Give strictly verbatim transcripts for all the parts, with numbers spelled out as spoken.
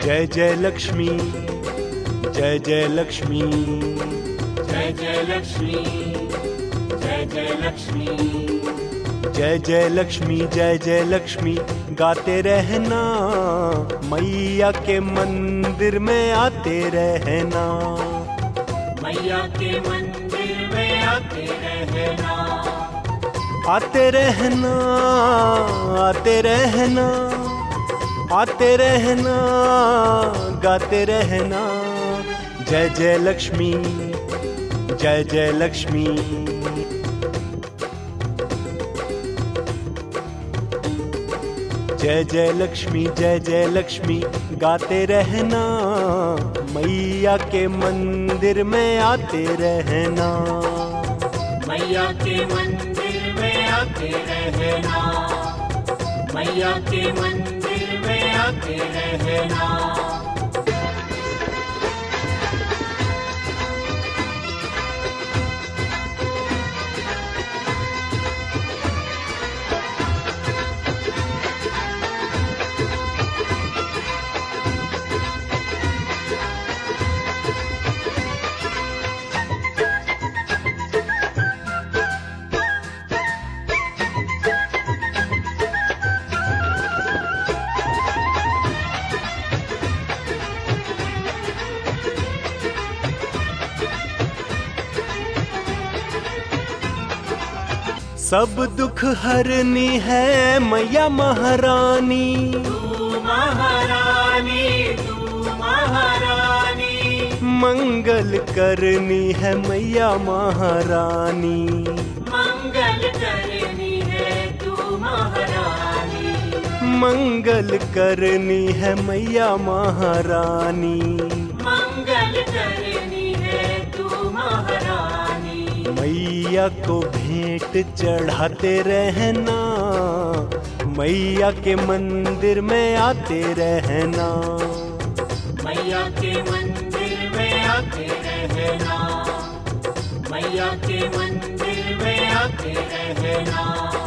जय जय लक्ष्मी, जय जय लक्ष्मी, जय जय लक्ष्मी, जय जय लक्ष्मी, जय जय लक्ष्मी, जय जय लक्ष्मी गाते रहना, मैया के मंदिर में आते रहना, मैया के मंदिर में आते रहना, आते रहना, आते रहना, आते रहना, गाते रहना, जय जय लक्ष्मी, जय जय लक्ष्मी। जय जय लक्ष्मी, जय जय लक्ष्मी गाते रहना, मैया के मंदिर में आते रहना, मैया के मंदिर में आते रहना, मैया के मंदिर में आते रहना। सब दुख हरनी है मैया महारानी, तू महारानी, तू महारानी, मंगल करनी है मैया महारानी, मंगल करनी है तू महारानी, मंगल करनी है मैया महारानी, मंगल करनी है तू महारानी। मैया को भेंट चढ़ाते रहना, मैया के मंदिर में आते रहना, मैया के मंदिर में आते रहना, मैया के मंदिर में आते रहना।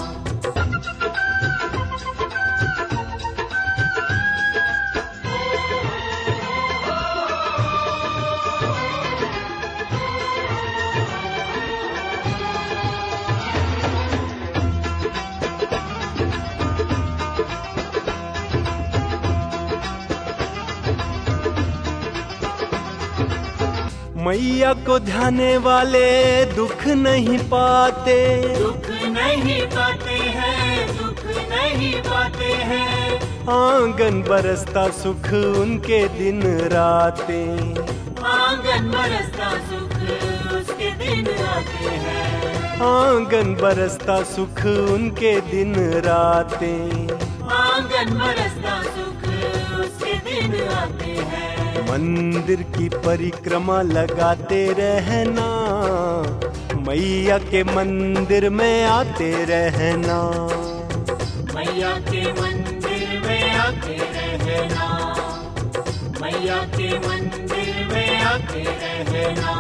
मैया को ध्याने वाले दुख नहीं पाते, दुख नहीं पाते हैं, दुख नहीं पाते हैं, आंगन बरसता सुख उनके दिन राते, आंगन बरसता सुख उसके दिन आते हैं, आंगन बरसता सुख उनके दिन राते, आंगन बरसता सुख उसके दिन आते हैं। मंदिर की परिक्रमा लगाते रहना, मैया के मंदिर में आते रहना, मैया के मंदिर में आते रहना, मैया के मंदिर में आते रहना।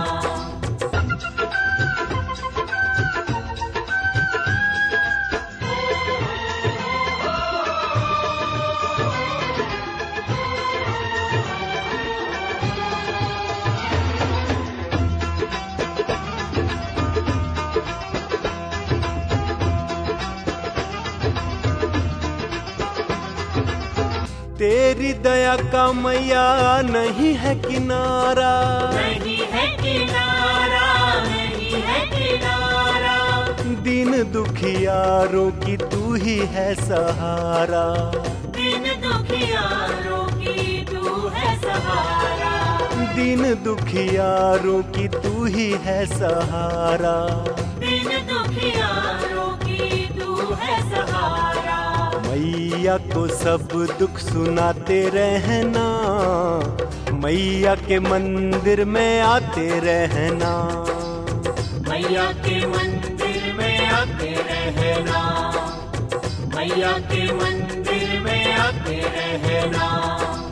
तेरी दया का मैया नहीं है किनारा, नहीं है किनारा, नहीं है किनारा, दीन दुखियारों की तू ही है सहारा, दीन दुखियारों की तू है सहारा, दीन दुखियारों की तू ही है सहारा, दीन दुखियारों की तू है सहारा। मैया को सब दुख सुनाते रहना, मैया के मंदिर में आते रहना, मैया के मंदिर में आते रहना, मैया के मंदिर में आते रहना।